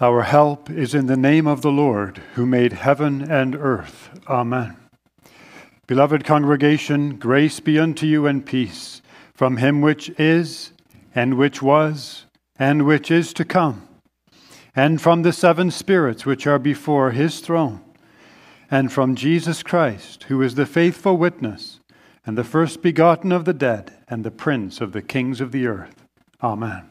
Our help is in the name of the Lord, who made heaven and earth. Amen. Beloved congregation, grace be unto you and peace from him which is, and which was, and which is to come, and from the seven spirits which are before his throne, and from Jesus Christ, who is the faithful witness, and the first begotten of the dead, and the prince of the kings of the earth. Amen.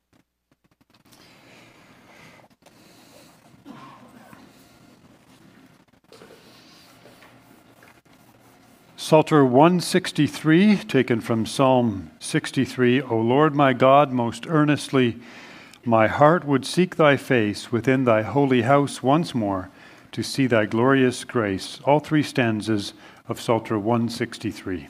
Psalter 163, taken from Psalm 63. O Lord my God, most earnestly my heart would seek thy face within thy holy house once more to see thy glorious grace. All three stanzas of Psalter 163.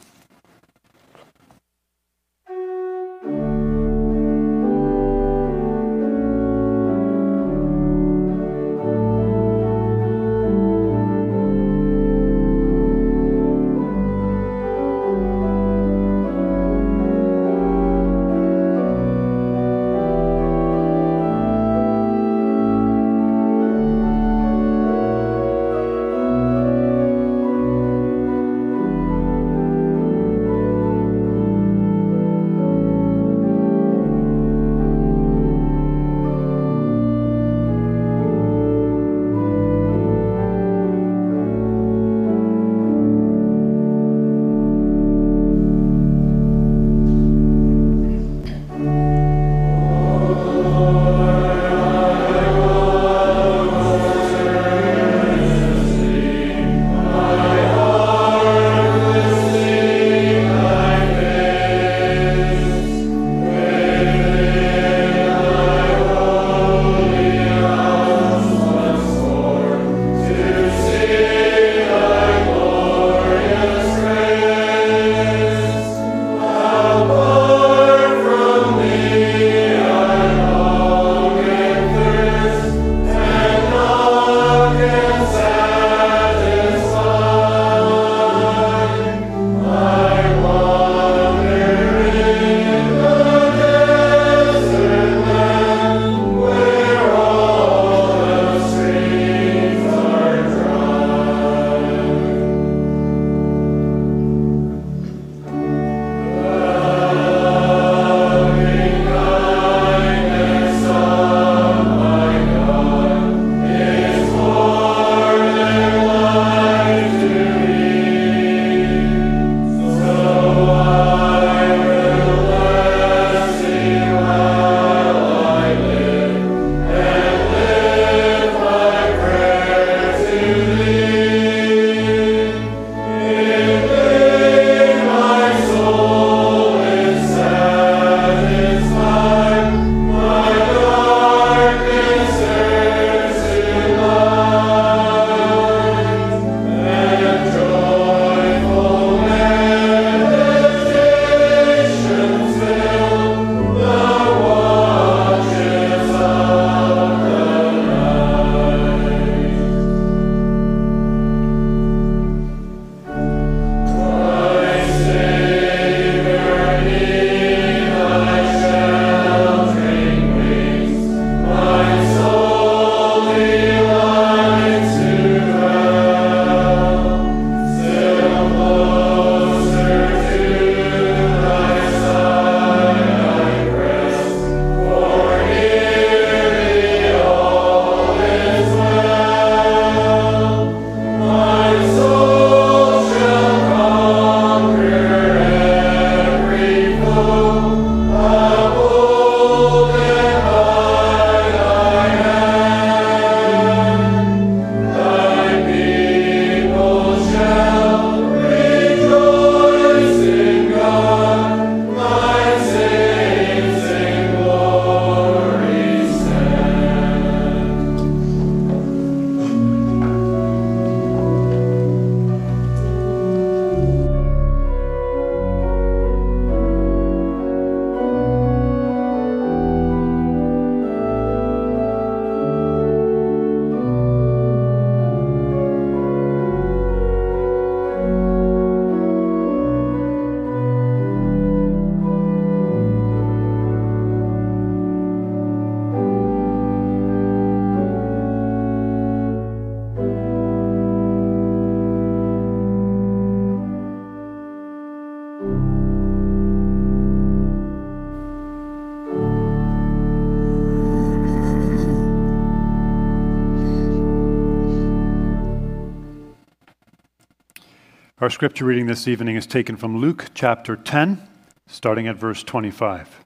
Our scripture reading this evening is taken from Luke chapter 10, starting at verse 25.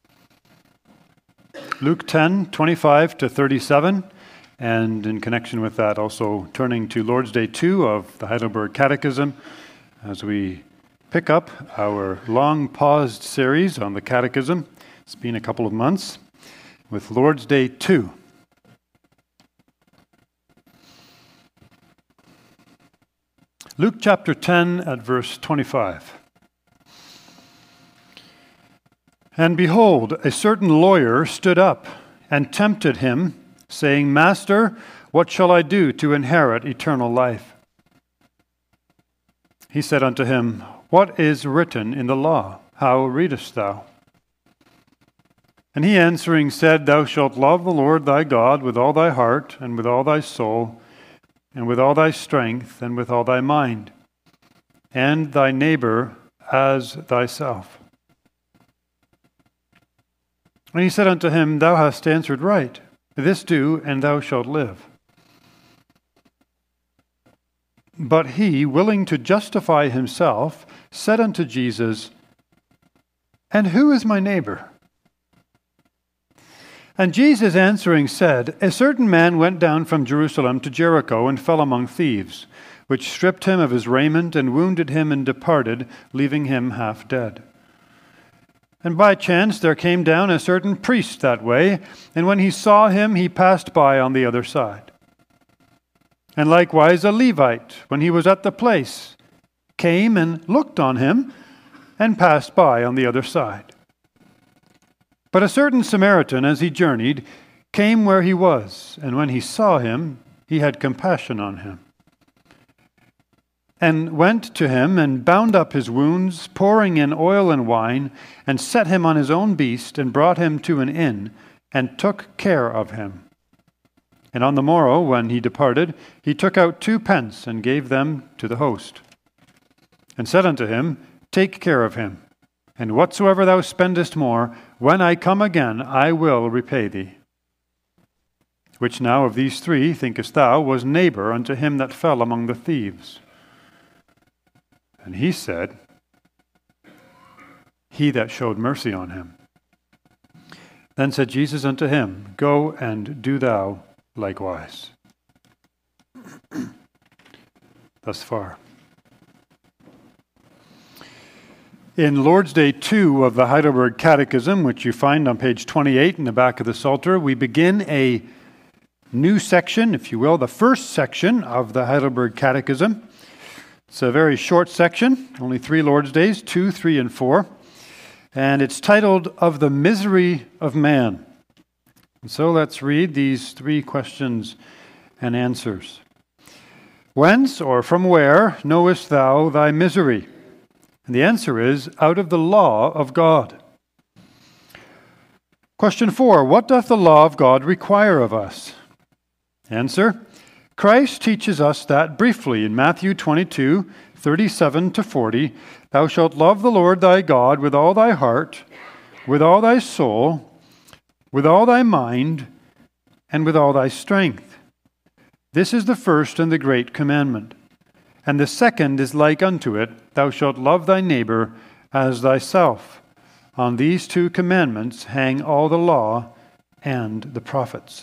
Luke 10, 25 to 37, and in connection with that, also turning to Lord's Day 2 of the Heidelberg Catechism as we pick up our long paused series on the Catechism. It's been a couple of months with Lord's Day 2. Luke chapter 10 at verse 25. And behold, a certain lawyer stood up and tempted him, saying, Master, what shall I do to inherit eternal life? He said unto him, What is written in the law? How readest thou? And he answering said, Thou shalt love the Lord thy God with all thy heart, and with all thy soul, and with all thy strength, and with all thy mind, and thy neighbor as thyself. And he said unto him, Thou hast answered right. This do, and thou shalt live. But he, willing to justify himself, said unto Jesus, And who is my neighbor? And Jesus answering said, A certain man went down from Jerusalem to Jericho, and fell among thieves, which stripped him of his raiment, and wounded him, and departed, leaving him half dead. And by chance there came down a certain priest that way, and when he saw him, he passed by on the other side. And likewise a Levite, when he was at the place, came and looked on him, and passed by on the other side. But a certain Samaritan, as he journeyed, came where he was, and when he saw him, he had compassion on him, and went to him, and bound up his wounds, pouring in oil and wine, and set him on his own beast, and brought him to an inn, and took care of him. And on the morrow, when he departed, he took out 2 pence, and gave them to the host, and said unto him, Take care of him, and whatsoever thou spendest more, when I come again, I will repay thee. Which now of these 3, thinkest thou, was neighbor unto him that fell among the thieves? And he said, He that showed mercy on him. Then said Jesus unto him, Go and do thou likewise. Thus far. In Lord's Day 2 of the Heidelberg Catechism, which you find on page 28 in the back of the Psalter, we begin a new section, if you will, the first section of the Heidelberg Catechism. It's a very short section, only 3 Lord's Days, 2, 3, and 4. And it's titled, Of the Misery of Man. And so let's read these 3 questions and answers. Whence or from where knowest thou thy misery? And the answer is, out of the law of God. Question 4, what doth the law of God require of us? Answer, Christ teaches us that briefly in Matthew 22, 37 to 40, Thou shalt love the Lord thy God with all thy heart, with all thy soul, with all thy mind, and with all thy strength. This is the first and the great commandment. And the second is like unto it, Thou shalt love thy neighbor as thyself. On these 2 commandments hang all the law and the prophets.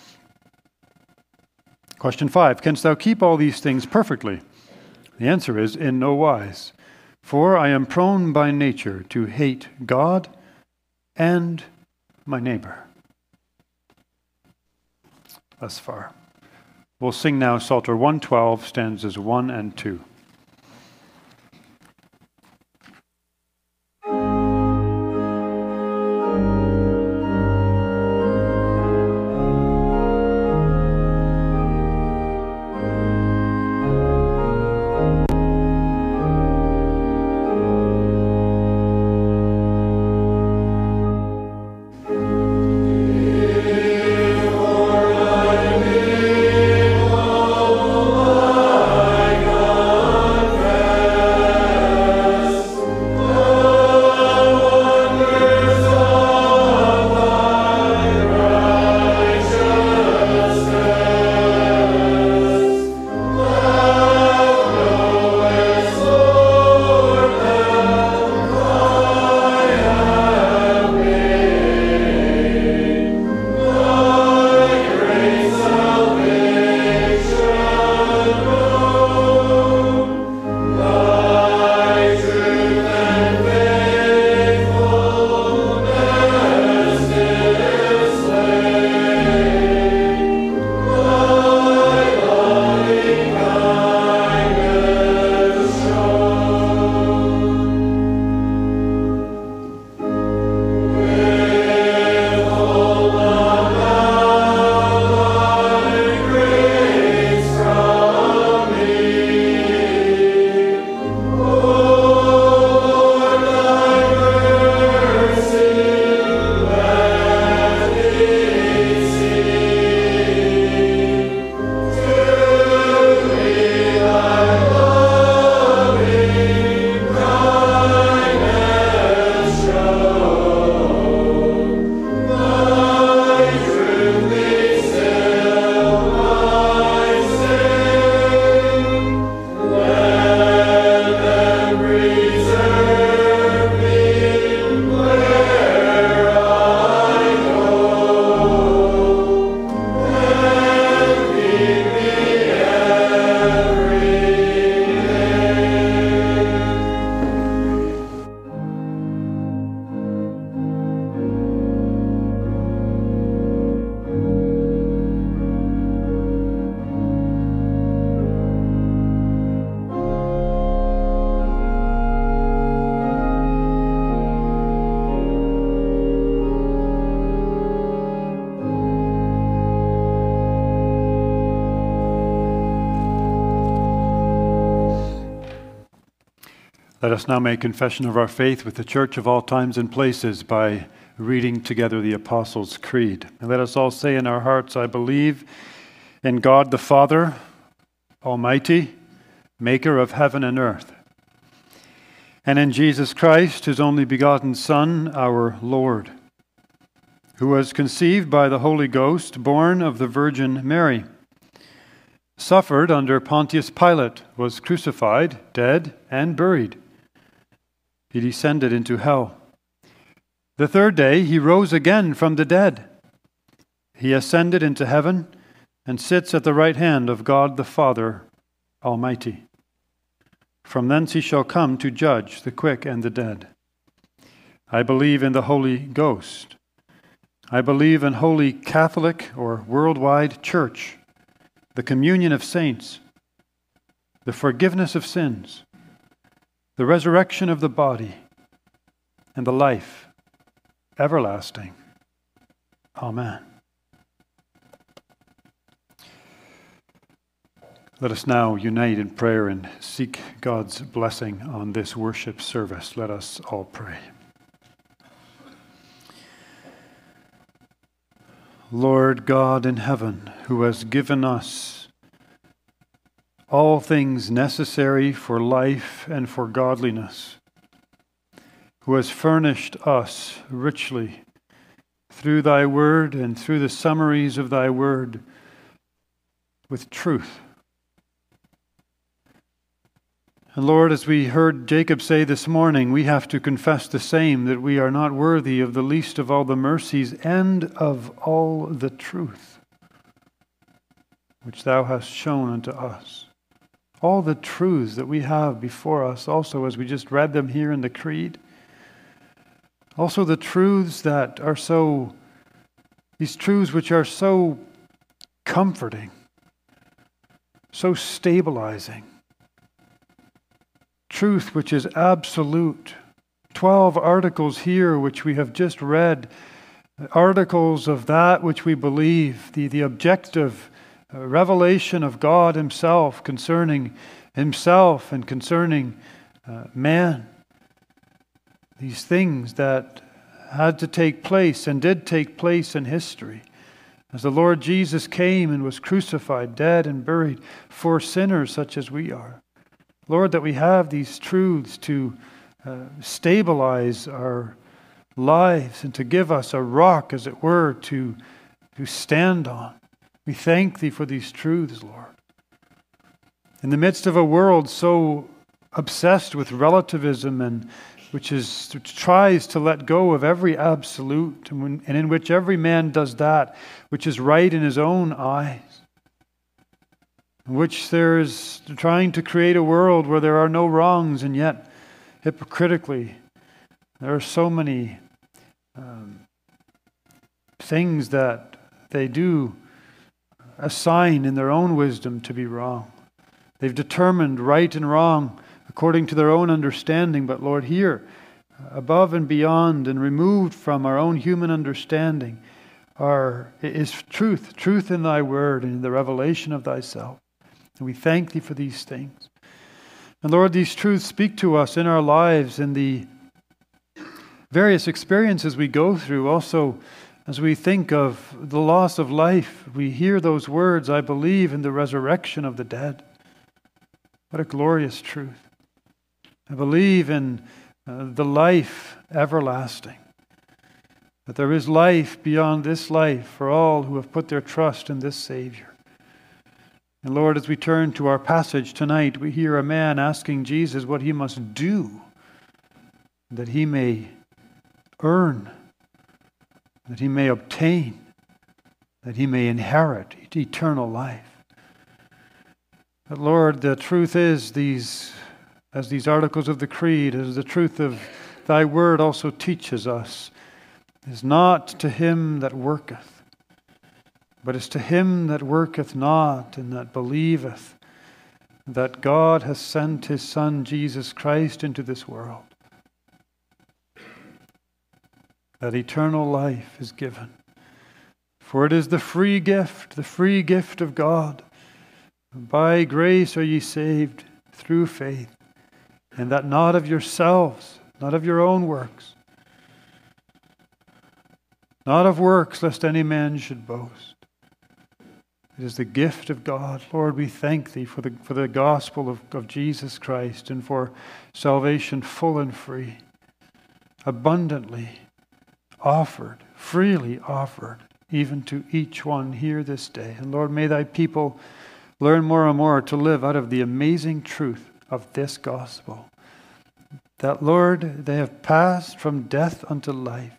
Question 5, Canst thou keep all these things perfectly? The answer is, in no wise. For I am prone by nature to hate God and my neighbor. Thus far. We'll sing now Psalter 112, stanzas 1 and 2. God. Let us now make confession of our faith with the Church of all times and places by reading together the Apostles' Creed. And let us all say in our hearts, I believe in God the Father, Almighty, maker of heaven and earth, and in Jesus Christ, his only begotten Son, our Lord, who was conceived by the Holy Ghost, born of the Virgin Mary, suffered under Pontius Pilate, was crucified, dead, and buried. He descended into hell. The third day he rose again from the dead. He ascended into heaven and sits at the right hand of God the Father Almighty. From thence he shall come to judge the quick and the dead. I believe in the Holy Ghost. I believe in Holy Catholic or worldwide Church, the communion of saints, the forgiveness of sins, the resurrection of the body, and the life everlasting. Amen. Let us now unite in prayer and seek God's blessing on this worship service. Let us all pray. Lord God in heaven, who has given us all things necessary for life and for godliness, who has furnished us richly through thy word and through the summaries of thy word with truth. And Lord, as we heard Jacob say this morning, we have to confess the same, that we are not worthy of the least of all the mercies and of all the truth which thou hast shown unto us. All the truths that we have before us, also as we just read them here in the Creed. Also the truths that are these truths which are so comforting, so stabilizing. Truth which is absolute. 12 articles here which we have just read. Articles of that which we believe. The objective revelation of God himself concerning himself and concerning man. These things that had to take place and did take place in history. As the Lord Jesus came and was crucified, dead and buried for sinners such as we are. Lord, that we have these truths to stabilize our lives and to give us a rock, as it were, to stand on. We thank thee for these truths, Lord. In the midst of a world so obsessed with relativism and which tries to let go of every absolute, and in which every man does that which is right in his own eyes, in which there is trying to create a world where there are no wrongs, and yet hypocritically there are so many things that they do assign in their own wisdom to be wrong. They've determined right and wrong according to their own understanding, but Lord, here, above and beyond and removed from our own human understanding, is truth in thy word and in the revelation of thyself. And we thank thee for these things. And Lord, these truths speak to us in our lives, in the various experiences we go through. Also, as we think of the loss of life, we hear those words, I believe in the resurrection of the dead. What a glorious truth. I believe in the life everlasting. That there is life beyond this life for all who have put their trust in this Savior. And Lord, as we turn to our passage tonight, we hear a man asking Jesus what he must do that he may earn, that he may obtain, that he may inherit eternal life. But Lord, the truth is as these articles of the Creed, as the truth of thy word also teaches us, is not to him that worketh, but is to him that worketh not, and that believeth that God has sent his Son Jesus Christ into this world, that eternal life is given. For it is the free gift of God. By grace are ye saved through faith. and that not of yourselves, not of your own works, not of works, lest any man should boast. It is the gift of God. Lord, we thank Thee for the gospel of Jesus Christ and for salvation full and free, abundantly offered, freely offered, even to each one here this day. And Lord, may Thy people learn more and more to live out of the amazing truth of this gospel. That, Lord, they have passed from death unto life.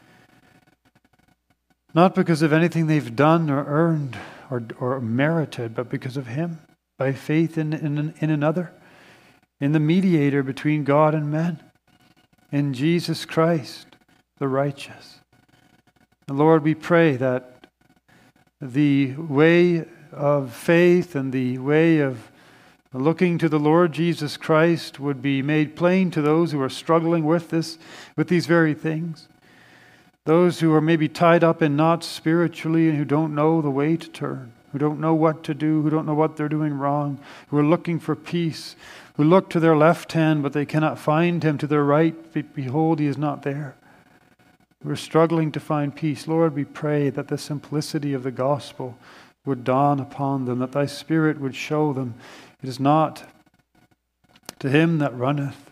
Not because of anything they've done or earned or merited, but because of Him, by faith in another, in the mediator between God and men, in Jesus Christ, the righteous. And Lord, we pray that the way of faith and the way of looking to the Lord Jesus Christ would be made plain to those who are struggling with these very things. Those who are maybe tied up in knots spiritually and who don't know the way to turn, who don't know what to do, who don't know what they're doing wrong, who are looking for peace, who look to their left hand but they cannot find Him, to their right, behold, He is not there. We're struggling to find peace. Lord, we pray that the simplicity of the gospel would dawn upon them, that Thy Spirit would show them it is not to him that runneth,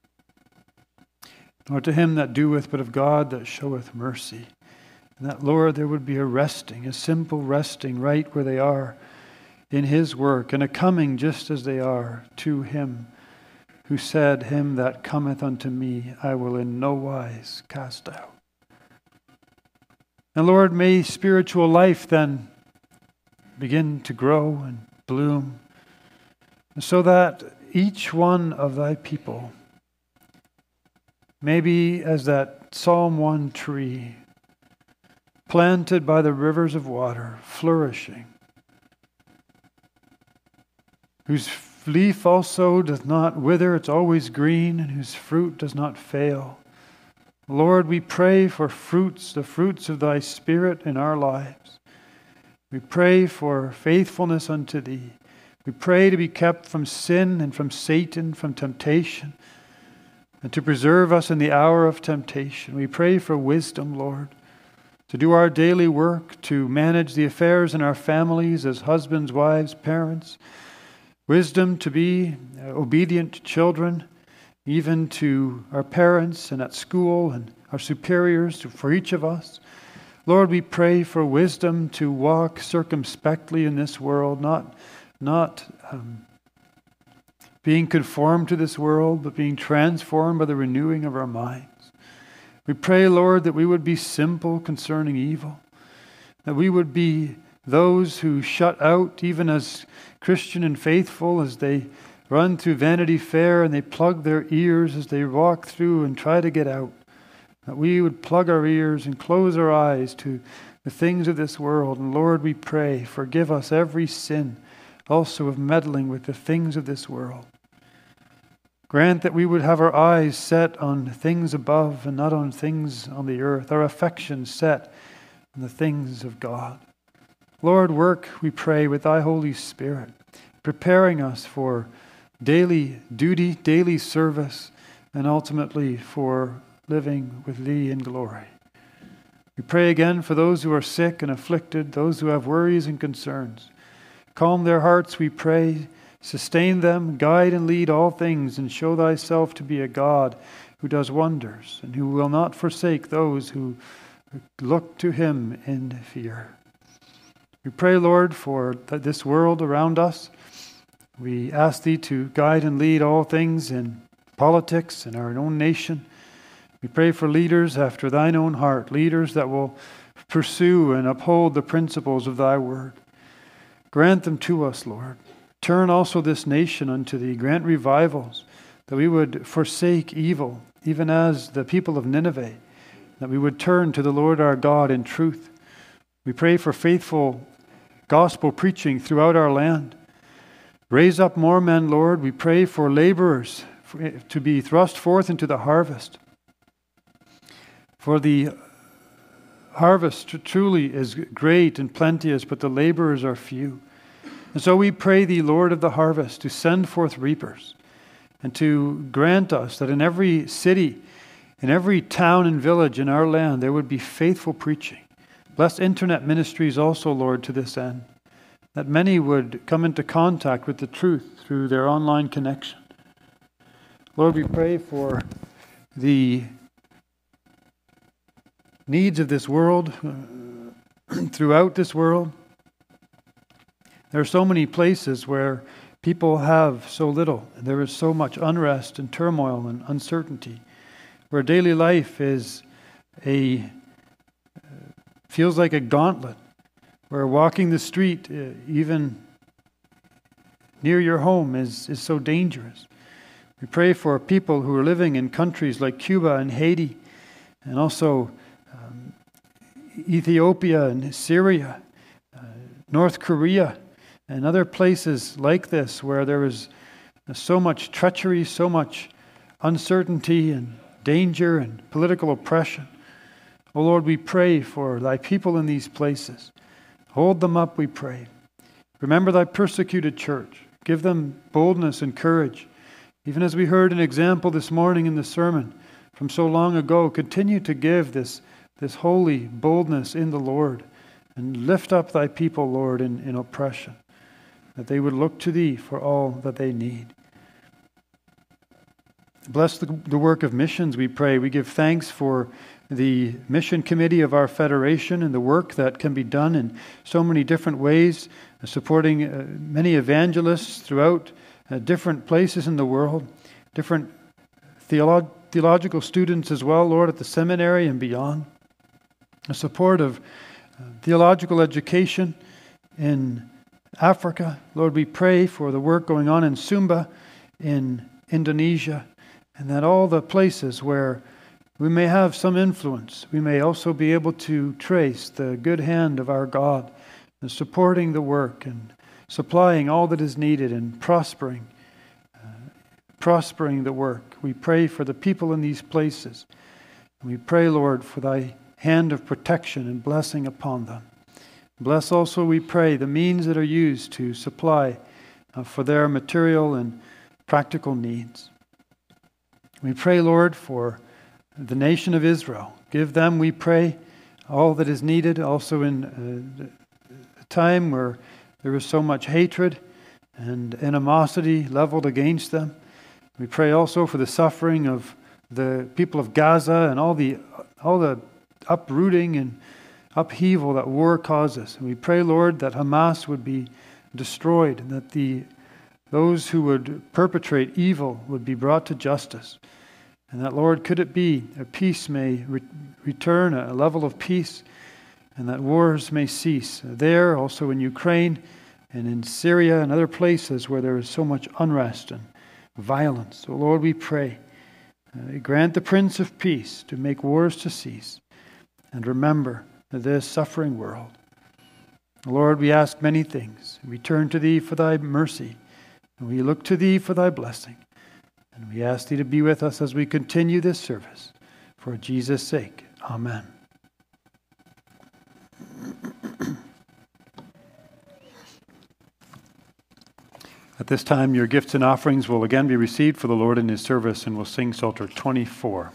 nor to him that doeth, but of God that showeth mercy. And that, Lord, there would be a resting, a simple resting right where they are in His work, and a coming just as they are to Him who said, Him that cometh unto me I will in no wise cast out. And Lord, may spiritual life then begin to grow and bloom, so that each one of Thy people may be as that Psalm 1 tree, planted by the rivers of water, flourishing, whose leaf also doth not wither, it's always green, and whose fruit does not fail. Lord, we pray for fruits, the fruits of Thy Spirit in our lives. We pray for faithfulness unto Thee. We pray to be kept from sin and from Satan, from temptation, and to preserve us in the hour of temptation. We pray for wisdom, Lord, to do our daily work, to manage the affairs in our families as husbands, wives, parents. Wisdom to be obedient children, even to our parents and at school and our superiors, for each of us. Lord, we pray for wisdom to walk circumspectly in this world, not being conformed to this world, but being transformed by the renewing of our minds. We pray, Lord, that we would be simple concerning evil, that we would be those who shut out, even as Christian and faithful, as they run through Vanity Fair and they plug their ears as they walk through and try to get out, that we would plug our ears and close our eyes to the things of this world. And Lord, we pray, forgive us every sin also of meddling with the things of this world. Grant that we would have our eyes set on things above and not on things on the earth, our affections set on the things of God. Lord, work, we pray, with Thy Holy Spirit, preparing us for daily duty, daily service, and ultimately for living with Thee in glory. We pray again for those who are sick and afflicted, those who have worries and concerns. Calm their hearts, we pray. Sustain them, guide and lead all things, and show Thyself to be a God who does wonders and who will not forsake those who look to Him in fear. We pray, Lord, for this world around us. We ask Thee to guide and lead all things in politics in our own nation. We pray for leaders after Thine own heart, leaders that will pursue and uphold the principles of Thy word. Grant them to us, Lord. Turn also this nation unto Thee. Grant revivals, that we would forsake evil, even as the people of Nineveh, that we would turn to the Lord our God in truth. We pray for faithful gospel preaching throughout our land. Raise up more men, Lord. We pray for laborers to be thrust forth into the harvest. For the harvest truly is great and plenteous, but the laborers are few. And so we pray Thee, Lord of the harvest, to send forth reapers. and to grant us that in every city, in every town and village in our land, there would be faithful preaching. Bless internet ministries also, Lord, to this end, that many would come into contact with the truth through their online connection. Lord, we pray for the needs of this world, throughout this world. There are so many places where people have so little, and there is so much unrest and turmoil and uncertainty, where daily life feels like a gauntlet, where walking the street, even near your home, is so dangerous. We pray for people who are living in countries like Cuba and Haiti, and also Ethiopia and Syria, North Korea, and other places like this where there is so much treachery, so much uncertainty and danger and political oppression. Oh Lord, we pray for thy people in these places. Hold them up, we pray. Remember thy persecuted church. Give them boldness and courage. Even as we heard an example this morning in the sermon from so long ago, continue to give this holy boldness in the Lord, and lift up thy people, Lord, in oppression, that they would look to thee for all that they need. Bless the work of missions, we pray. We give thanks for the mission committee of our federation and the work that can be done in so many different ways, supporting many evangelists throughout different places in the world, different theological students as well, Lord, at the seminary and beyond. The support of theological education in Africa. Lord, we pray for the work going on in Sumba, in Indonesia, and that all the places where we may have some influence, we may also be able to trace the good hand of our God in supporting the work and supplying all that is needed and prospering the work. We pray for the people in these places. We pray, Lord, for thy hand of protection and blessing upon them. Bless also, we pray, the means that are used to supply for their material and practical needs. We pray, Lord, for the nation of Israel. Give them, we pray, all that is needed, also in a time where there is so much hatred and animosity leveled against them. We pray also for the suffering of the people of Gaza and all the uprooting and upheaval that war causes. And we pray, Lord, that Hamas would be destroyed, and that those who would perpetrate evil would be brought to justice. And that, Lord, could it be a peace may return, a level of peace, and that wars may cease there, also in Ukraine and in Syria and other places where there is so much unrest and violence. So, Lord, we pray, grant the Prince of Peace to make wars to cease, and remember this suffering world. Lord, we ask many things. We turn to thee for thy mercy, and we look to thee for thy blessing. And we ask thee to be with us as we continue this service. For Jesus' sake, amen. At this time, your gifts and offerings will again be received for the Lord in his service, and we'll sing Psalter 24.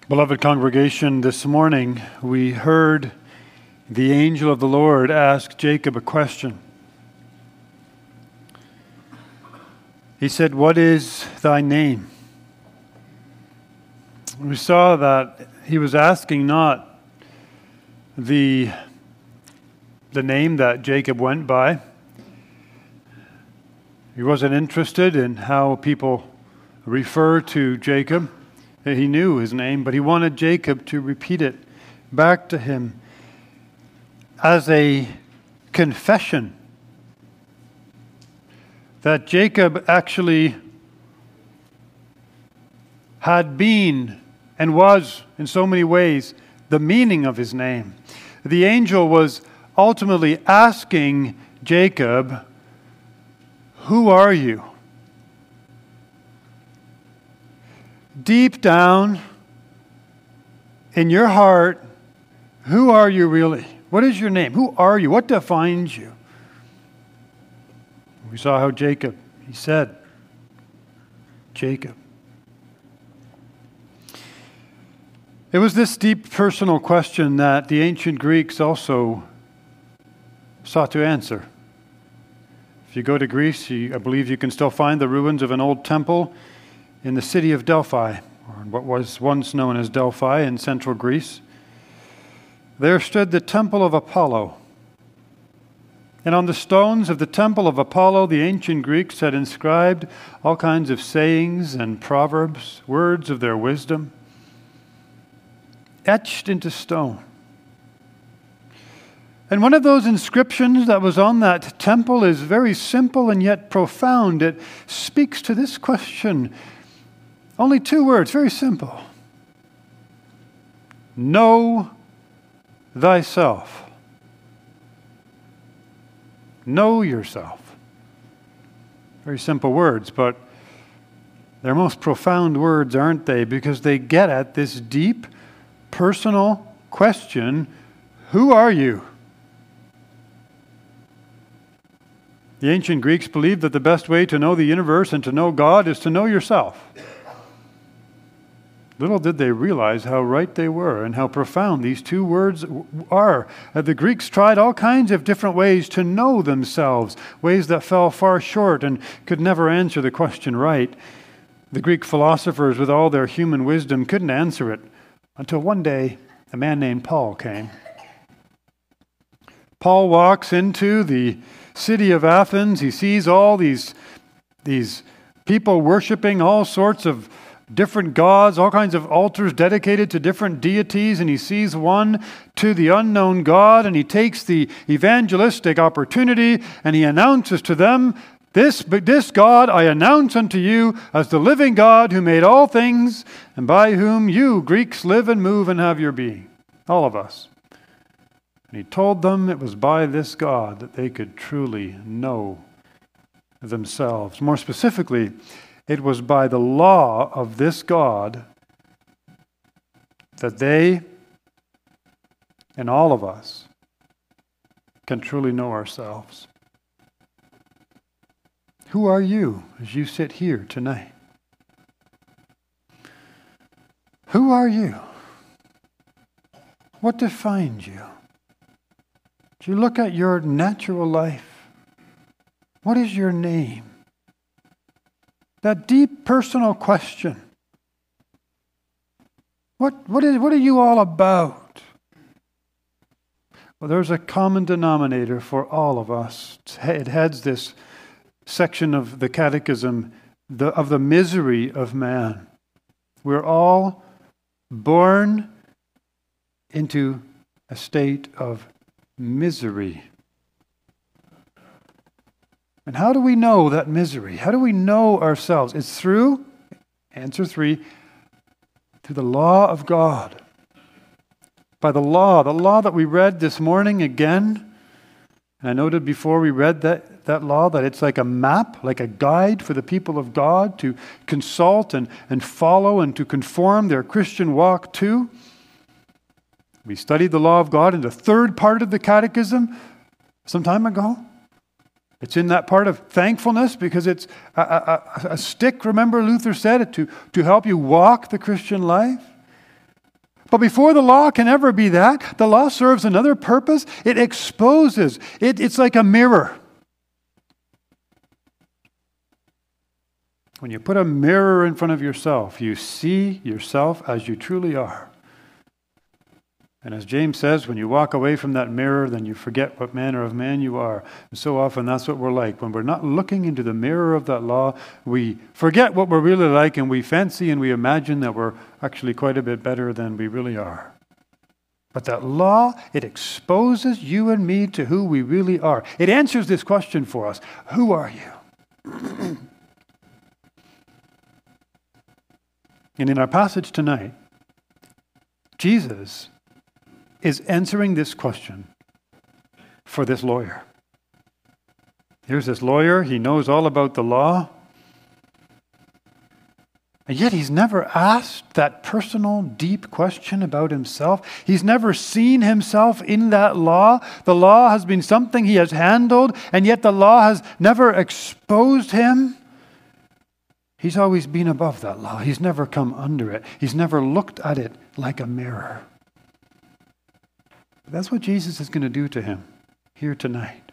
Beloved congregation, this morning we heard the angel of the Lord ask Jacob a question. He said, "What is thy name?" We saw that he was asking not the name that Jacob went by. He wasn't interested in how people refer to Jacob. He knew his name, but he wanted Jacob to repeat it back to him as a confession that Jacob actually had been and was, in so many ways, the meaning of his name. The angel was ultimately asking Jacob, "Who are you?" Deep down in your heart, who are you really? What is your name? Who are you? What defines you? We saw how Jacob, he said, Jacob. It was this deep personal question that the ancient Greeks also sought to answer. If you go to Greece, I believe you can still find the ruins of an old temple in the city of Delphi, or what was once known as Delphi in central Greece. There stood the temple of Apollo. And on the stones of the temple of Apollo, the ancient Greeks had inscribed all kinds of sayings and proverbs, words of their wisdom, etched into stone. And one of those inscriptions that was on that temple is very simple and yet profound. It speaks to this question. Only 2 words, very simple. Know thyself. Know yourself. Very simple words, but they're most profound words, aren't they? Because they get at this deep, personal question, who are you? The ancient Greeks believed that the best way to know the universe and to know God is to know yourself. Little did they realize how right they were and how profound these 2 words are. The Greeks tried all kinds of different ways to know themselves, ways that fell far short and could never answer the question right. The Greek philosophers, with all their human wisdom, couldn't answer it until one day a man named Paul came. Paul walks into the city of Athens. He sees all these people worshiping all sorts of different gods, all kinds of altars dedicated to different deities, and he sees one to the unknown God, and he takes the evangelistic opportunity and he announces to them, this God I announce unto you as the living God who made all things, and by whom you, Greeks, live and move and have your being. All of us. And he told them it was by this God that they could truly know themselves. More specifically, it was by the law of this God that they and all of us can truly know ourselves. Who are you as you sit here tonight? Who are you? What defines you? Do you look at your natural life? What is your name? That deep personal question. What are you all about? Well, there's a common denominator for all of us. It heads this section of the Catechism of the misery of man. We're all born into a state of misery. And how do we know that misery? How do we know ourselves? It's through, answer 3, through the law of God. By the law that we read this morning again. And I noted before we read that law that it's like a map, like a guide for the people of God to consult and follow and to conform their Christian walk to. We studied the law of God in the 3rd part of the Catechism some time ago. It's in that part of thankfulness because it's a stick, remember Luther said it, to help you walk the Christian life. But before the law can ever be that, the law serves another purpose. It exposes. It's like a mirror. When you put a mirror in front of yourself, you see yourself as you truly are. And as James says, when you walk away from that mirror, then you forget what manner of man you are. And so often that's what we're like. When we're not looking into the mirror of that law, we forget what we're really like, and we fancy and we imagine that we're actually quite a bit better than we really are. But that law, it exposes you and me to who we really are. It answers this question for us. Who are you? And in our passage tonight, Jesus is answering this question for this lawyer. Here's this lawyer. He knows all about the law. And yet he's never asked that personal, deep question about himself. He's never seen himself in that law. The law has been something he has handled, and yet the law has never exposed him. He's always been above that law. He's never come under it. He's never looked at it like a mirror. That's what Jesus is going to do to him here tonight.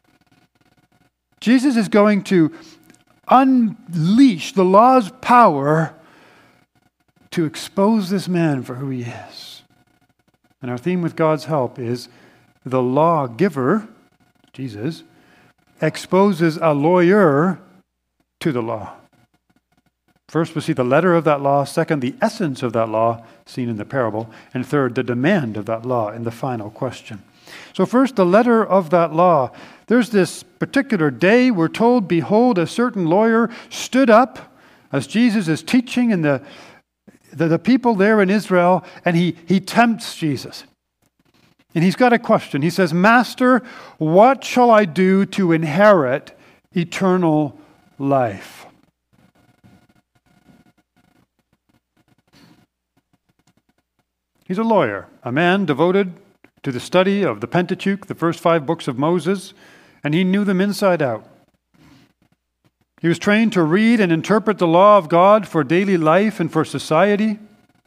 Jesus is going to unleash the law's power to expose this man for who he is. And our theme with God's help is the lawgiver, Jesus, exposes a lawyer to the law. First, we see the letter of that law. Second, the essence of that law, seen in the parable. And third, the demand of that law in the final question. So first, the letter of that law. There's this particular day, we're told, behold, a certain lawyer stood up as Jesus is teaching in the people there in Israel, and he tempts Jesus. And he's got a question. He says, Master, what shall I do to inherit eternal life? He's a lawyer, a man devoted to the study of the Pentateuch, the first 5 books of Moses, and he knew them inside out. He was trained to read and interpret the law of God for daily life and for society.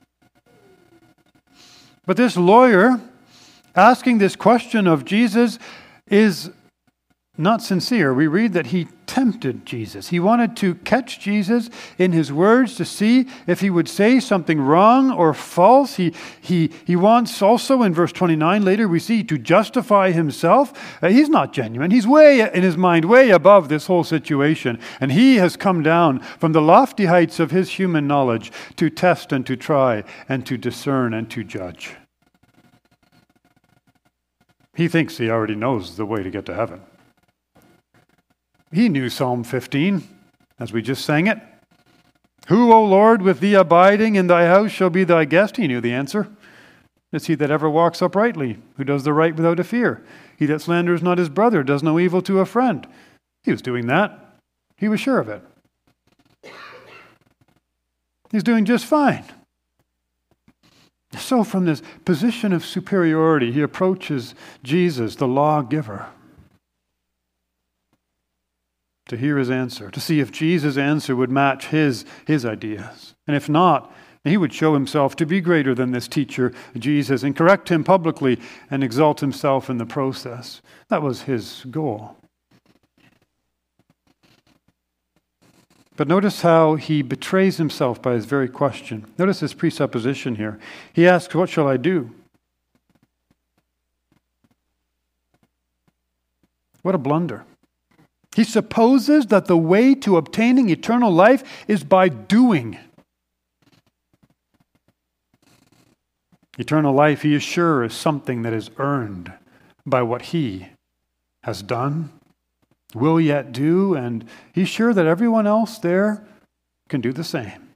But this lawyer, asking this question of Jesus, is not sincere. We read that he tempted Jesus. He wanted to catch Jesus in his words to see if he would say something wrong or false. He wants also, in verse 29 later, we see to justify himself. He's not genuine. He's way, in his mind, way above this whole situation. And he has come down from the lofty heights of his human knowledge to test and to try and to discern and to judge. He thinks he already knows the way to get to heaven. He knew Psalm 15, as we just sang it. Who, O Lord, with thee abiding in thy house shall be thy guest? He knew the answer. It's he that ever walks uprightly, who does the right without a fear. He that slanders not his brother, does no evil to a friend. He was doing that. He was sure of it. He's doing just fine. So from this position of superiority, he approaches Jesus, the lawgiver, to hear his answer, to see if Jesus' answer would match his ideas. And if not, he would show himself to be greater than this teacher, Jesus, and correct him publicly and exalt himself in the process. That was his goal. But notice how he betrays himself by his very question. Notice his presupposition here. He asks, what shall I do? What a blunder. He supposes that the way to obtaining eternal life is by doing. Eternal life, he is sure, is something that is earned by what he has done, will yet do, and he's sure that everyone else there can do the same.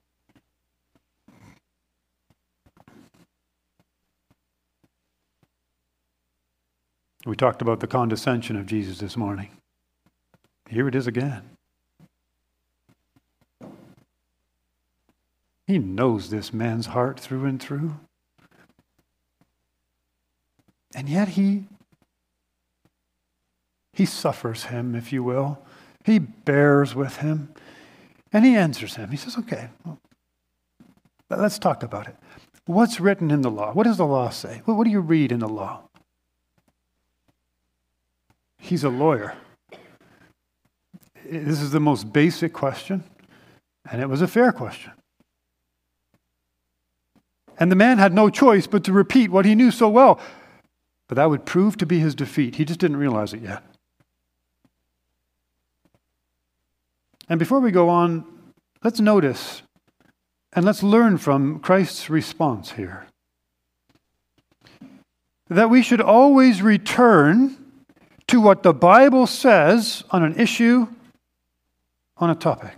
We talked about the condescension of Jesus this morning. Here it is again. He knows this man's heart through and through. And yet he suffers him, if you will. He bears with him. And he answers him. He says, okay, well, let's talk about it. What's written in the law? What does the law say? What do you read in the law? He's a lawyer. This is the most basic question, and it was a fair question. And the man had no choice but to repeat what he knew so well. But that would prove to be his defeat. He just didn't realize it yet. And before we go on, let's notice and let's learn from Christ's response here. That we should always return to what the Bible says on an issue, on a topic.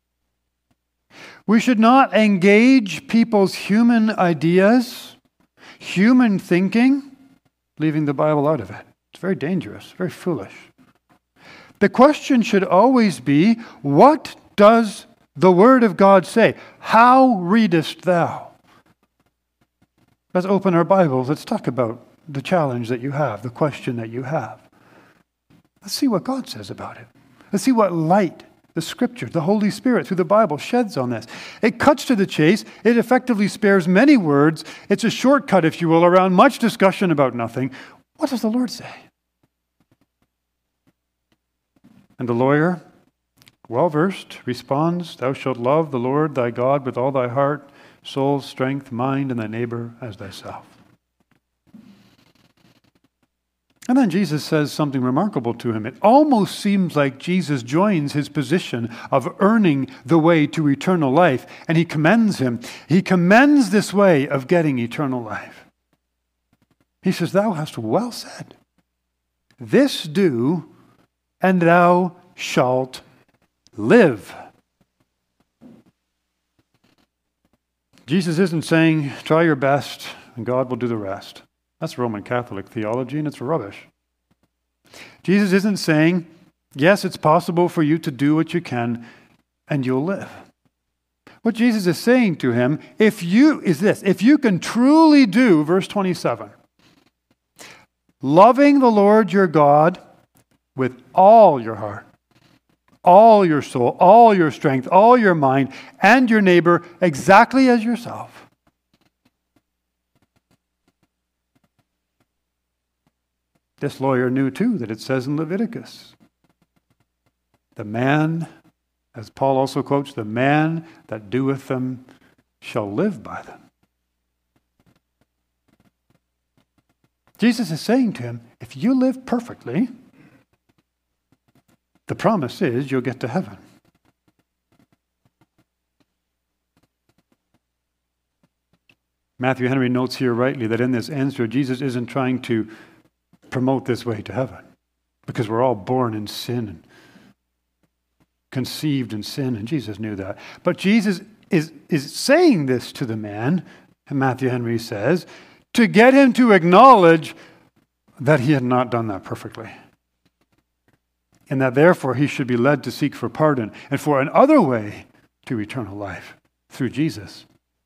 We should not engage people's human ideas, human thinking, leaving the Bible out of it. It's very dangerous, very foolish. The question should always be, what does the Word of God say? How readest thou? Let's open our Bibles. Let's talk about the challenge that you have, the question that you have. Let's see what God says about it. Let's see what light the Scripture, the Holy Spirit through the Bible sheds on this. It cuts to the chase. It effectively spares many words. It's a shortcut, if you will, around much discussion about nothing. What does the Lord say? And the lawyer, well-versed, responds, "Thou shalt love the Lord thy God with all thy heart, soul, strength, mind, and thy neighbor as thyself." And then Jesus says something remarkable to him. It almost seems like Jesus joins his position of earning the way to eternal life, and he commends him. He commends this way of getting eternal life. He says, "Thou hast well said. This do, and thou shalt live." Jesus isn't saying, try your best, and God will do the rest. That's Roman Catholic theology, and it's rubbish. Jesus isn't saying, yes, it's possible for you to do what you can, and you'll live. What Jesus is saying to him, if you can truly do, verse 27, loving the Lord your God with all your heart, all your soul, all your strength, all your mind, and your neighbor exactly as yourself, this lawyer knew too that it says in Leviticus, the man, as Paul also quotes, the man that doeth them shall live by them. Jesus is saying to him, if you live perfectly, the promise is you'll get to heaven. Matthew Henry notes here rightly that in this answer, Jesus isn't trying to promote this way to heaven, because we're all born in sin and conceived in sin, and Jesus knew that. But Jesus is saying this to the man, and Matthew Henry says, to get him to acknowledge that he had not done that perfectly, and that therefore he should be led to seek for pardon and for another way to eternal life through Jesus.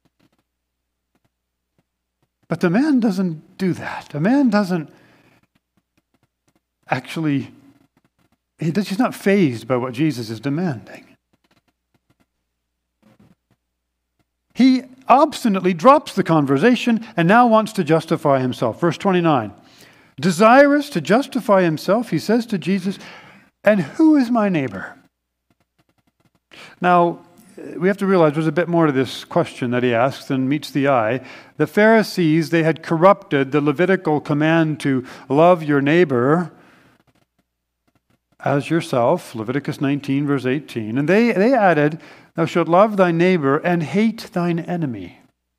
But the man doesn't do that. The man doesn't actually, he's not fazed by what Jesus is demanding. He obstinately drops the conversation and now wants to justify himself. Verse 29. Desirous to justify himself, he says to Jesus, "And who is my neighbor?" Now, we have to realize there's a bit more to this question that he asks than meets the eye. The Pharisees, they had corrupted the Levitical command to love your neighbor as yourself, Leviticus 19, verse 18. And they added, "Thou shalt love thy neighbor and hate thine enemy."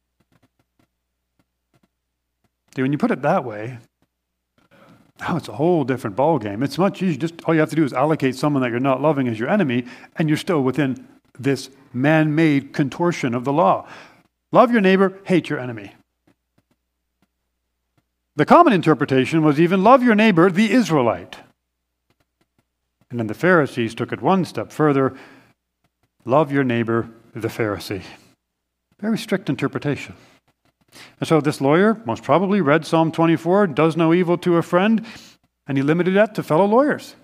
See, when you put it that way, now it's a whole different ballgame. It's much easier. Just all you have to do is allocate someone that you're not loving as your enemy, and you're still within this man-made contortion of the law. Love your neighbor, hate your enemy. The common interpretation was even love your neighbor, the Israelite. And then the Pharisees took it one step further. Love your neighbor, the Pharisee. Very strict interpretation. And so this lawyer most probably read Psalm 24, does no evil to a friend, and he limited that to fellow lawyers.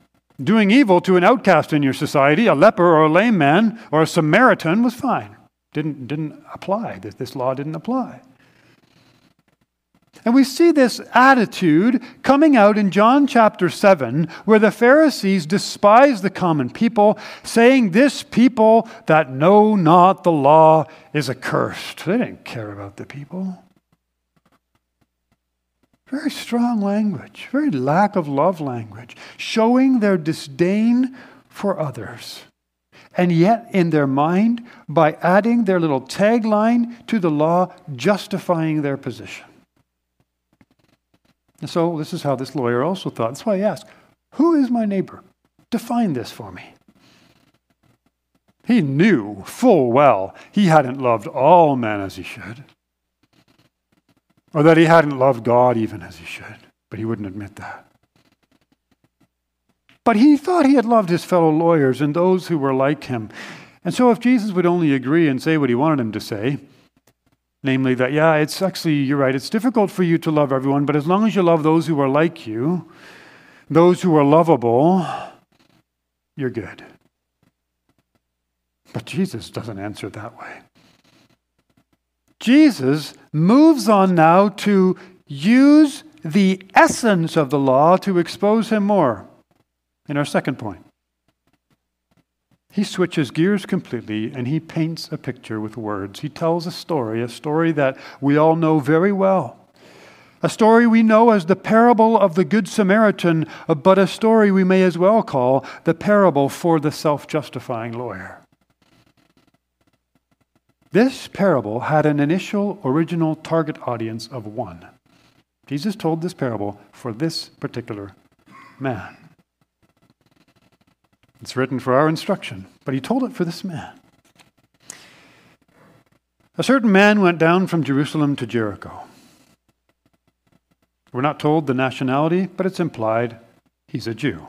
Doing evil to an outcast in your society, a leper or a lame man or a Samaritan, was fine. didn't apply. This law didn't apply. And we see this attitude coming out in John chapter 7, where the Pharisees despise the common people, saying, "This people that know not the law is accursed." They didn't care about the people. Very strong language, very lack of love language, showing their disdain for others. And yet, in their mind, by adding their little tagline to the law, justifying their position. And so this is how this lawyer also thought. That's why he asked, "Who is my neighbor? Define this for me." He knew full well he hadn't loved all men as he should, or that he hadn't loved God even as he should, but he wouldn't admit that. But he thought he had loved his fellow lawyers and those who were like him. And so if Jesus would only agree and say what he wanted him to say, namely that, yeah, it's actually, you're right, it's difficult for you to love everyone, but as long as you love those who are like you, those who are lovable, you're good. But Jesus doesn't answer that way. Jesus moves on now to use the essence of the law to expose him more. In our second point, he switches gears completely and he paints a picture with words. He tells a story that we all know very well. A story we know as the parable of the Good Samaritan, but a story we may as well call the parable for the self-justifying lawyer. This parable had an initial original target audience of one. Jesus told this parable for this particular man. It's written for our instruction, but he told it for this man. A certain man went down from Jerusalem to Jericho. We're not told the nationality, but it's implied he's a Jew.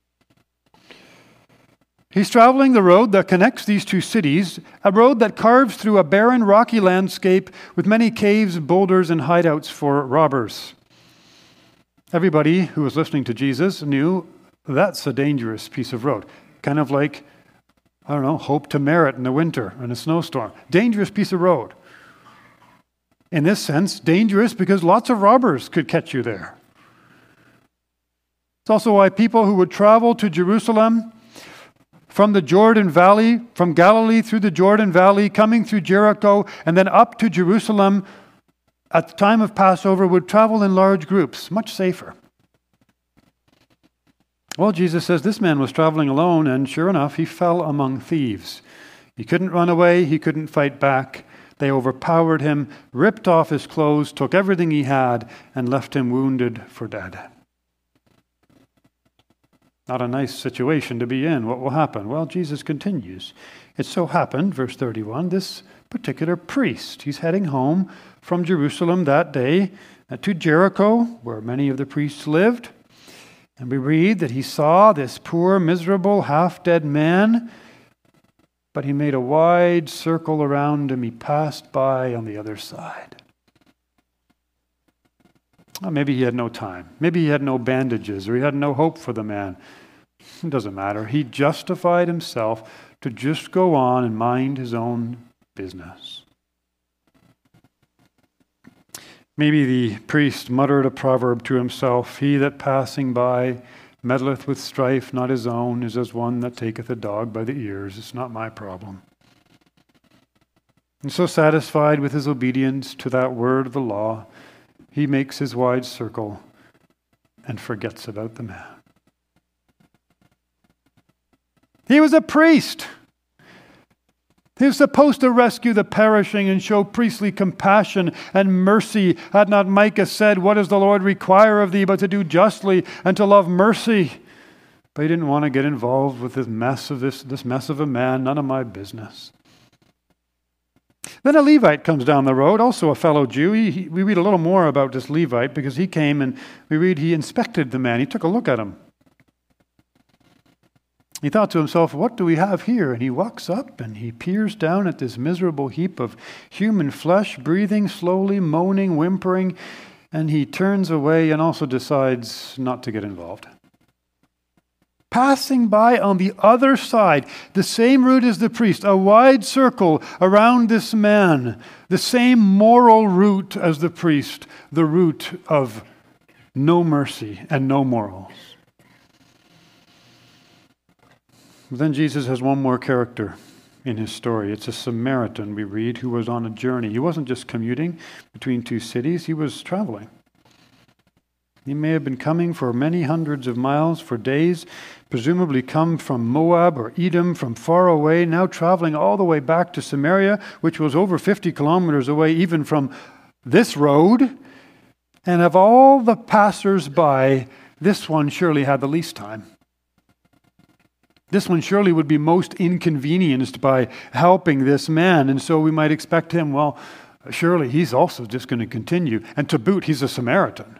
He's traveling the road that connects these two cities, a road that carves through a barren, rocky landscape with many caves, boulders, and hideouts for robbers. Everybody who was listening to Jesus knew that's a dangerous piece of road. Kind of like, Hope to Merritt in the winter in a snowstorm. Dangerous piece of road. In this sense, dangerous because lots of robbers could catch you there. It's also why people who would travel to Jerusalem from the Jordan Valley, from Galilee through the Jordan Valley, coming through Jericho, and then up to Jerusalem at the time of Passover would travel in large groups, much safer. Well, Jesus says this man was traveling alone, and sure enough, he fell among thieves. He couldn't run away, he couldn't fight back. They overpowered him, ripped off his clothes, took everything he had, and left him wounded for dead. Not a nice situation to be in. What will happen? Well, Jesus continues. It so happened, verse 31, this particular priest, he's heading home from Jerusalem that day to Jericho, where many of the priests lived. And we read that he saw this poor, miserable, half-dead man, but he made a wide circle around him. He passed by on the other side. Well, maybe he had no time. Maybe he had no bandages, or he had no hope for the man. It doesn't matter. He justified himself to just go on and mind his own business. Maybe the priest muttered a proverb to himself, "He that passing by meddleth with strife not his own is as one that taketh a dog by the ears. It's not my problem." And so satisfied with his obedience to that word of the law, he makes his wide circle and forgets about the man. He was a priest. He was supposed to rescue the perishing and show priestly compassion and mercy. Had not Micah said, "What does the Lord require of thee but to do justly and to love mercy?" But he didn't want to get involved with this mess of a man. None of my business. Then a Levite comes down the road, also a fellow Jew. We read a little more about this Levite because he came and we read he inspected the man. He took a look at him. He thought to himself, "What do we have here?" And he walks up and he peers down at this miserable heap of human flesh, breathing slowly, moaning, whimpering, and he turns away and also decides not to get involved. passing by on the other side, the same route as the priest, a wide circle around this man, the same moral route as the priest, the route of no mercy and no morals. Then Jesus has one more character in his story. It's a Samaritan, we read, who was on a journey. He wasn't just commuting between two cities, he was traveling. He may have been coming for many hundreds of miles, for days, presumably come from Moab or Edom, from far away, now traveling all the way back to Samaria, which was over 50 kilometers away even from this road. And of all the passers-by, this one surely had the least time. This one surely would be most inconvenienced by helping this man. And so we might expect him, well, surely he's also just going to continue. And to boot, he's a Samaritan.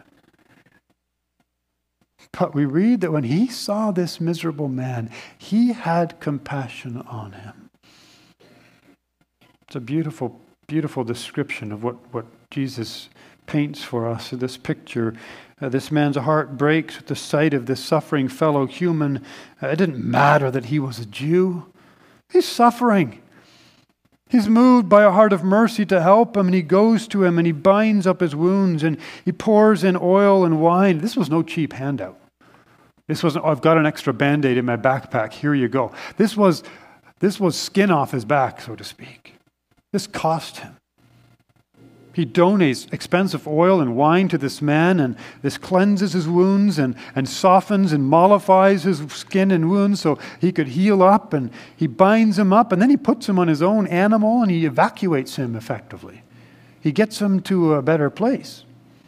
But we read that when he saw this miserable man, he had compassion on him. It's a beautiful, beautiful description of what Jesus paints for us in this picture. This man's heart breaks at the sight of this suffering fellow human. It didn't matter that he was a Jew. He's suffering. He's moved by a heart of mercy to help him, and he goes to him and he binds up his wounds and he pours in oil and wine. This was no cheap handout. This wasn't, oh, I've got an extra Band-Aid in my backpack, here you go. This was skin off his back, so to speak. This cost him. He donates expensive oil and wine to this man, and this cleanses his wounds and softens and mollifies his skin and wounds so he could heal up, and he binds him up, and then he puts him on his own animal and he evacuates him effectively. He gets him to a better place.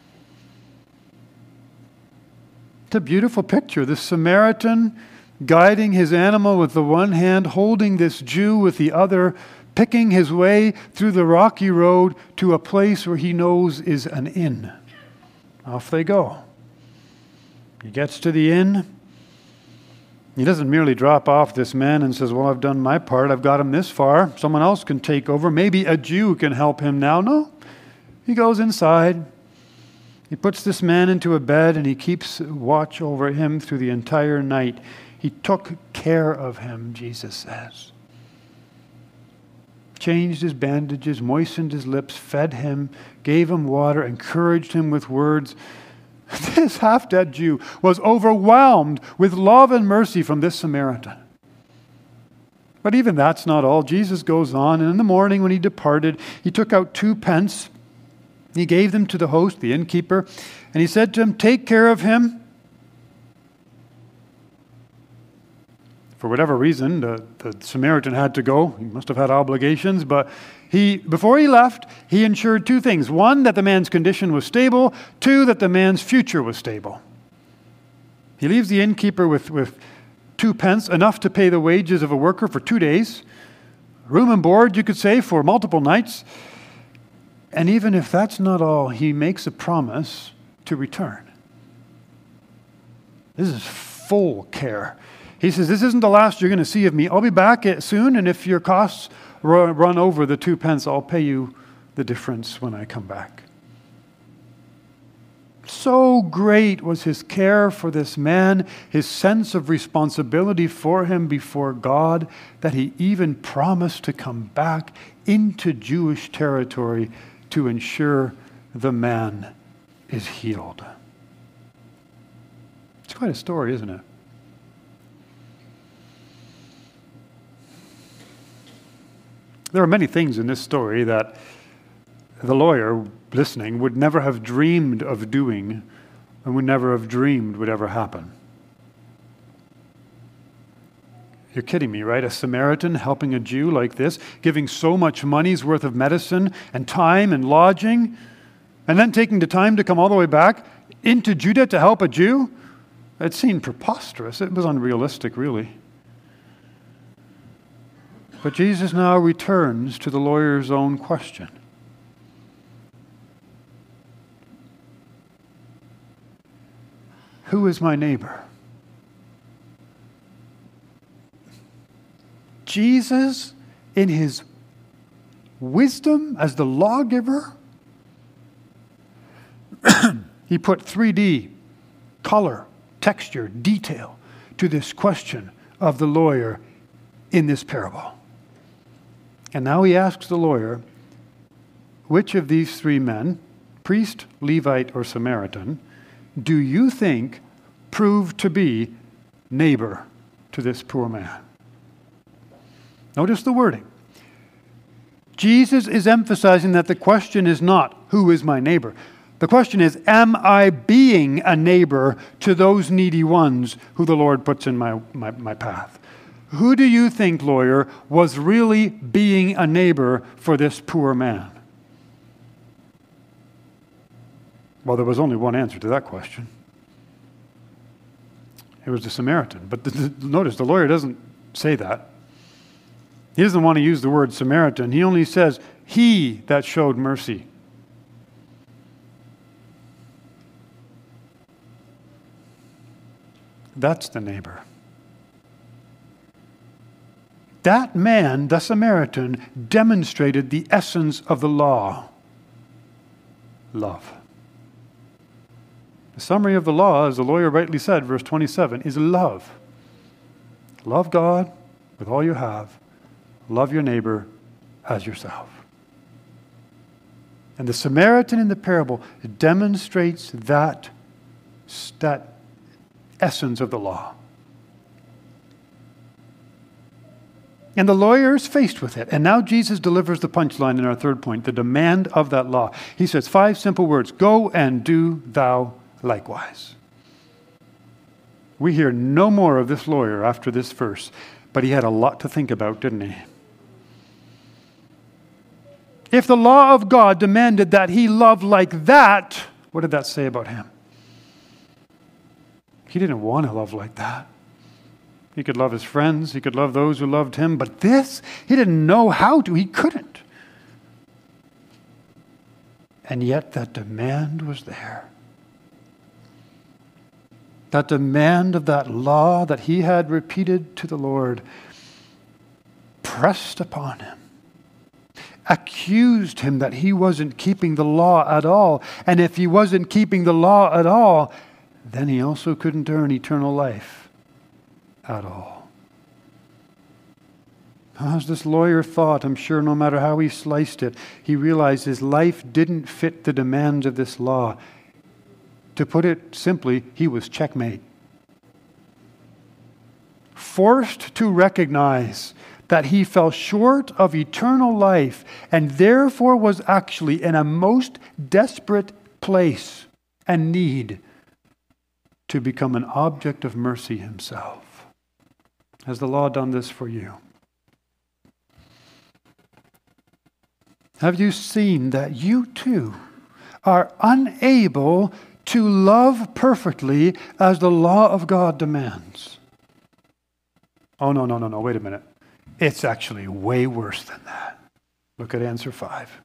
It's a beautiful picture. This Samaritan guiding his animal with the one hand, holding this Jew with the other, picking his way through the rocky road to a place where he knows is an inn. Off they go. He gets to the inn. He doesn't merely drop off this man and says, well, I've done my part. I've got him this far. Someone else can take over. Maybe a Jew can help him now. No. He goes inside. He puts this man into a bed and he keeps watch over him through the entire night. He took care of him, Jesus says. Changed his bandages, moistened his lips, fed him, gave him water, encouraged him with words. This half-dead Jew was overwhelmed with love and mercy from this Samaritan. But even that's not all. Jesus goes on, and in the morning when he departed, he took out 2 pence. He gave them to the host, the innkeeper, and he said to him, take care of him. For whatever reason, the Samaritan had to go. He must have had obligations, but before he left, he ensured 2 things. 1, that the man's condition was stable. 2, that the man's future was stable. He leaves the innkeeper with 2 pence, enough to pay the wages of a worker for 2 days. Room and board, you could say, for multiple nights. And even if that's not all, he makes a promise to return. This is full care. He says, this isn't the last you're going to see of me. I'll be back soon, and if your costs run over the 2 pence, I'll pay you the difference when I come back. So great was his care for this man, his sense of responsibility for him before God, that he even promised to come back into Jewish territory to ensure the man is healed. It's quite a story, isn't it? There are many things in this story that the lawyer listening would never have dreamed of doing and would never have dreamed would ever happen. You're kidding me, right? A Samaritan helping a Jew like this, giving so much money's worth of medicine and time and lodging, and then taking the time to come all the way back into Judah to help a Jew? It seemed preposterous. It was unrealistic, really. But Jesus now returns to the lawyer's own question. Who is my neighbor? Jesus, in his wisdom as the lawgiver, he put 3D, color, texture, detail to this question of the lawyer in this parable. And now he asks the lawyer, which of these three men, priest, Levite, or Samaritan, do you think proved to be neighbor to this poor man? Notice the wording. Jesus is emphasizing that the question is not, who is my neighbor? The question is, am I being a neighbor to those needy ones who the Lord puts in my path? Who do you think, lawyer, was really being a neighbor for this poor man? Well, there was only one answer to that question. It was the Samaritan. But notice, the lawyer doesn't say that. He doesn't want to use the word Samaritan. He only says, he that showed mercy. That's the neighbor. That man, the Samaritan, demonstrated the essence of the law. Love. The summary of the law, as the lawyer rightly said, verse 27, is love. Love God with all you have. Love your neighbor as yourself. And the Samaritan in the parable demonstrates that essence of the law. And the lawyer is faced with it. And now Jesus delivers the punchline in our third point, the demand of that law. He says 5 simple words, go and do thou likewise. We hear no more of this lawyer after this verse, but he had a lot to think about, didn't he? If the law of God demanded that he love like that, what did that say about him? He didn't want to love like that. He could love his friends. He could love those who loved him. But this, he didn't know how to. He couldn't. And yet that demand was there. That demand of that law that he had repeated to the Lord pressed upon him, accused him that he wasn't keeping the law at all. And if he wasn't keeping the law at all, then he also couldn't earn eternal life at all. As this lawyer thought, I'm sure no matter how he sliced it, he realized his life didn't fit the demands of this law. To put it simply, he was checkmate. Forced to recognize that he fell short of eternal life and therefore was actually in a most desperate place and need to become an object of mercy himself. Has the law done this for you? Have you seen that you too are unable to love perfectly as the law of God demands? Oh, no, wait a minute. It's actually way worse than that. Look at answer 5.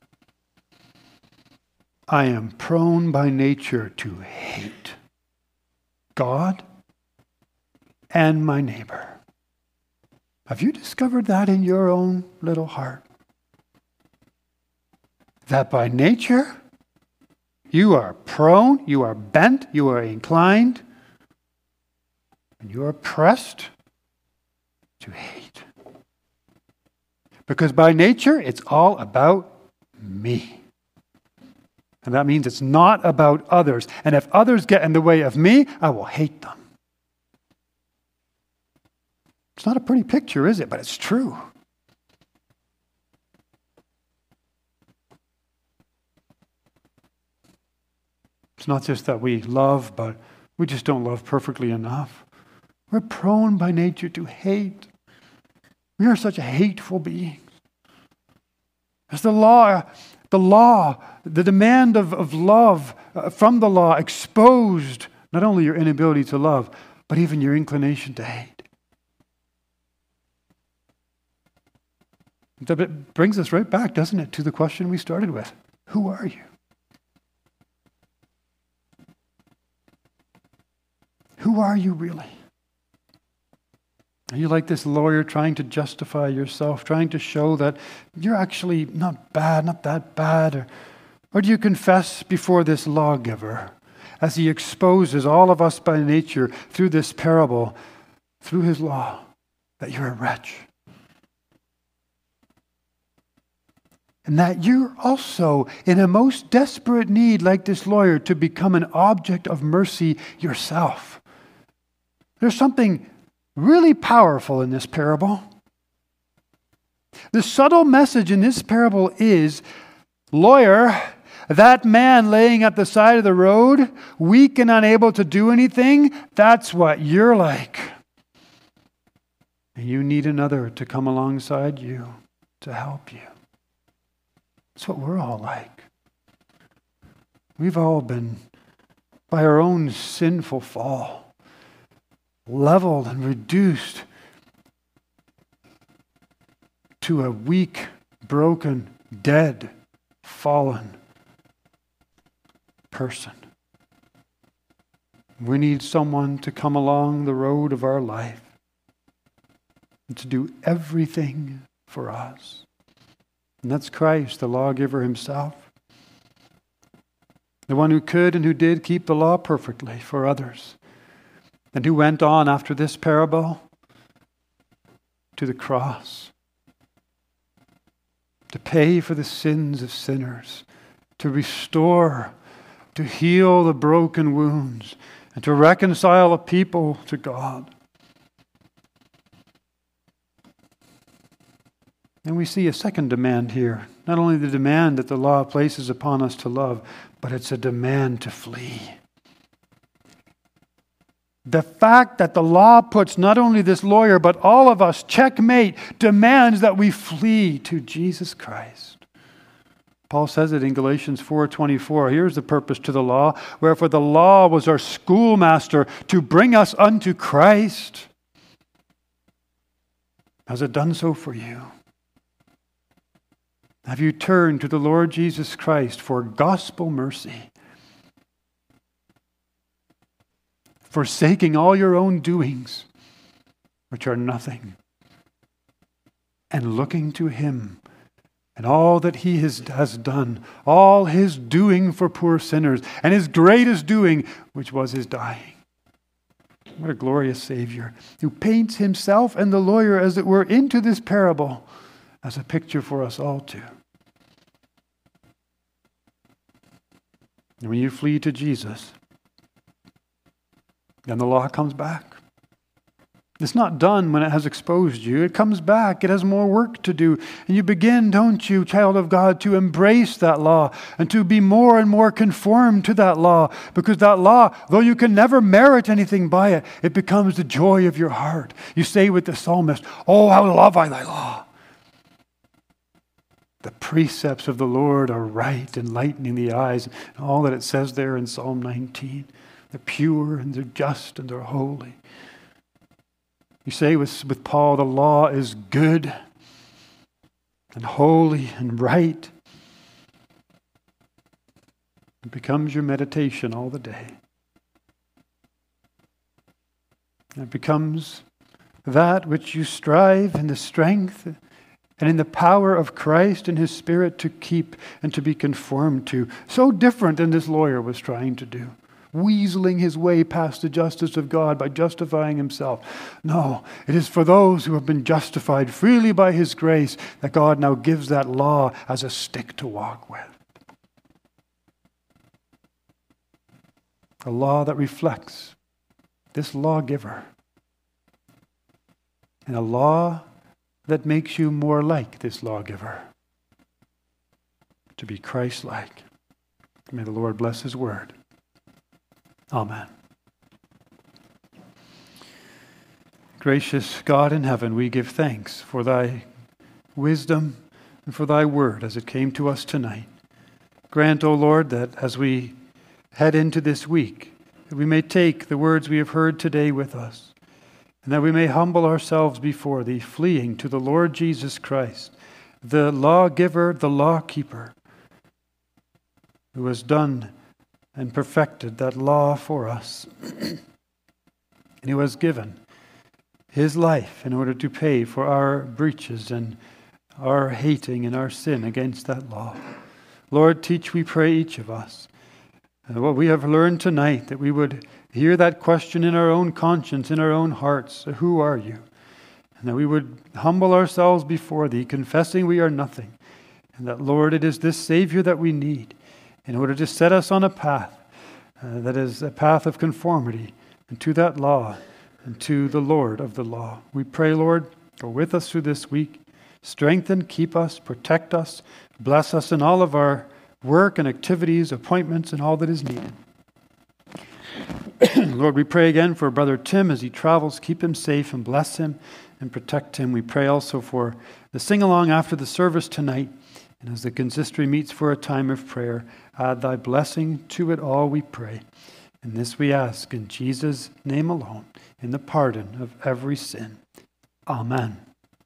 I am prone by nature to hate God and my neighbor. Have you discovered that in your own little heart? That by nature, you are prone, you are bent, you are inclined, and you are pressed to hate. Because by nature, it's all about me. And that means it's not about others. And if others get in the way of me, I will hate them. It's not a pretty picture, is it? But it's true. It's not just that we love, but we just don't love perfectly enough. We're prone by nature to hate. We are such hateful beings. As the demand of love from the law exposed not only your inability to love, but even your inclination to hate. That brings us right back, doesn't it, to the question we started with. Who are you? Who are you really? Are you like this lawyer trying to justify yourself, trying to show that you're actually not bad, not that bad? Or do you confess before this lawgiver, as he exposes all of us by nature through this parable, through his law that you're a wretch. And that you're also in a most desperate need, like this lawyer, to become an object of mercy yourself. There's something really powerful in this parable. The subtle message in this parable is, lawyer, that man laying at the side of the road, weak and unable to do anything, that's what you're like. And you need another to come alongside you to help you. That's what we're all like. We've all been, by our own sinful fall, leveled and reduced to a weak, broken, dead, fallen person. We need someone to come along the road of our life and to do everything for us. And that's Christ, the lawgiver himself. The one who could and who did keep the law perfectly for others. And who went on after this parable to the cross to pay for the sins of sinners, to restore, to heal the broken wounds, and to reconcile a people to God. And we see a second demand here. Not only the demand that the law places upon us to love, but it's a demand to flee. The fact that the law puts not only this lawyer, but all of us, checkmate, demands that we flee to Jesus Christ. Paul says it in Galatians 4:24. Here's the purpose to the law. Wherefore the law was our schoolmaster to bring us unto Christ. Has it done so for you? Have you turned to the Lord Jesus Christ for gospel mercy? Forsaking all your own doings, which are nothing, and looking to Him and all that He has done, all His doing for poor sinners, and His greatest doing, which was His dying. What a glorious Savior, who paints Himself and the lawyer, as it were, into this parable as a picture for us all too. And when you flee to Jesus, then the law comes back. It's not done when it has exposed you. It comes back. It has more work to do. And you begin, don't you, child of God, to embrace that law and to be more and more conformed to that law. Because that law, though you can never merit anything by it, it becomes the joy of your heart. You say with the psalmist, "Oh, how love I thy law." The precepts of the Lord are right, enlightening the eyes. And all that it says there in Psalm 19. They're pure and they're just and they're holy. You say with Paul, the law is good and holy and right. It becomes your meditation all the day. It becomes that which you strive in the strength and in the power of Christ and His Spirit to keep and to be conformed to. So different than this lawyer was trying to do. Weaseling his way past the justice of God by justifying himself. No, it is for those who have been justified freely by His grace that God now gives that law as a stick to walk with. A law that reflects this lawgiver. And a law that makes you more like this lawgiver. To be Christ-like. May the Lord bless His word. Amen. Gracious God in heaven, we give thanks for Thy wisdom and for Thy word as it came to us tonight. Grant, O Lord, that as we head into this week, that we may take the words we have heard today with us, and that we may humble ourselves before Thee, fleeing to the Lord Jesus Christ, the lawgiver, the lawkeeper, who has done and perfected that law for us, and who has given His life in order to pay for our breaches and our hating and our sin against that law. Lord, teach, we pray, each of us what we have learned tonight, that we would hear that question in our own conscience, in our own hearts, who are you? And that we would humble ourselves before thee, confessing we are nothing. And that, Lord, it is this Savior that we need in order to set us on a path that is a path of conformity and to that law and to the Lord of the law. We pray, Lord, go with us through this week. Strengthen, keep us, protect us, bless us in all of our work and activities, appointments, and all that is needed. Lord, we pray again for Brother Tim as he travels. Keep him safe and bless him and protect him. We pray also for the sing-along after the service tonight. And as the consistory meets for a time of prayer, add thy blessing to it all, we pray. And this we ask in Jesus' name alone, in the pardon of every sin. Amen.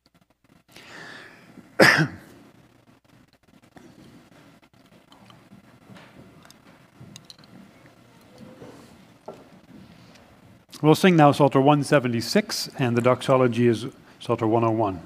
We'll sing now Psalter 176, and the doxology is Psalter 101.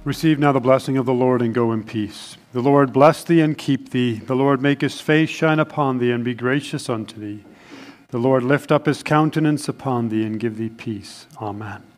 Receive now the blessing of the Lord and go in peace. The Lord bless thee and keep thee. The Lord make his face shine upon thee and be gracious unto thee. The Lord lift up his countenance upon thee and give thee peace. Amen.